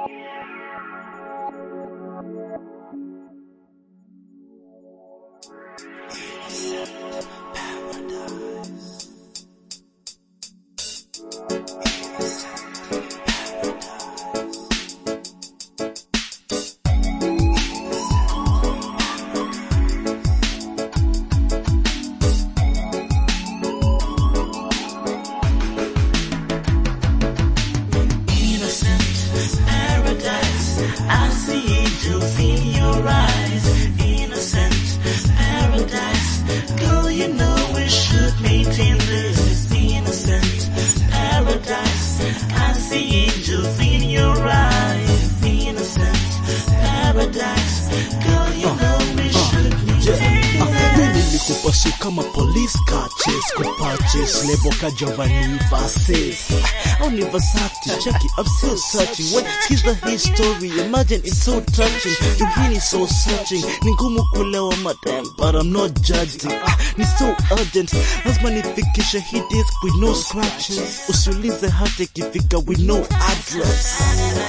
I see angels in your eyes, innocent paradise. Girl, you know we should maintain this innocent paradise. I see angels in your eyes, innocent paradise. Girl, you know we should maintain this. Nilikupasu kama police car chase, kupurchase label ka Giovanni Versace. I'll never to check it, I'm still searching. When here's the history, imagine it's so touching. You really so searching. Ningumu kulewa madam, but I'm not judging. It's so urgent. Lazima nifikisha hii disc with no scratches. Usiulize hata ikifika with no address.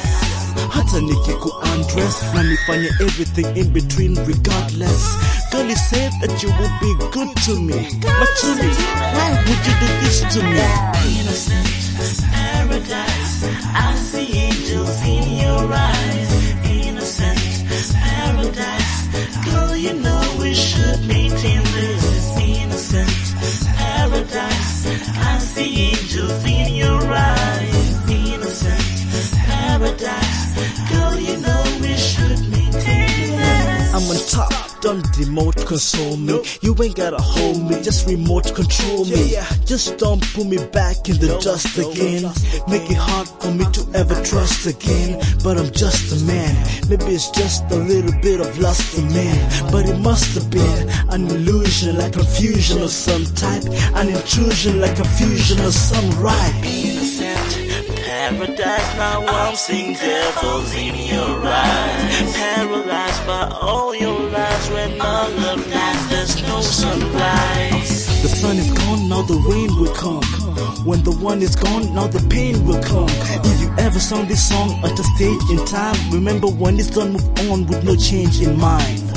Hata nikiku undress na nifanye everything in between regardless. Girl, you said that you would be good to me, but truly, why would you do this to me? Innocent paradise, I see angels in your eyes. Innocent paradise, girl, you know we should maintain this. Innocent paradise, I see angels in your eyes. Innocent paradise, girl, you know we should maintain this. I'm on top. Don't demote, console me. You ain't gotta hold me, just remote control me. Just don't put me back in the dust again. Make it hard for me to ever trust again. But I'm just a man. Maybe it's just a little bit of lust for men. But it must have been an illusion, like confusion of some type. An intrusion, like a fusion of some right. Innocent paradise, now I'm seeing devils in your eyes. Paralyzed by all your lies, when all of that there's no sunrise. The sun is gone, now the rain will come. When the one is gone, now the pain will come. If you ever sung this song at a stage in time, remember when it's done, move on with no change in mind.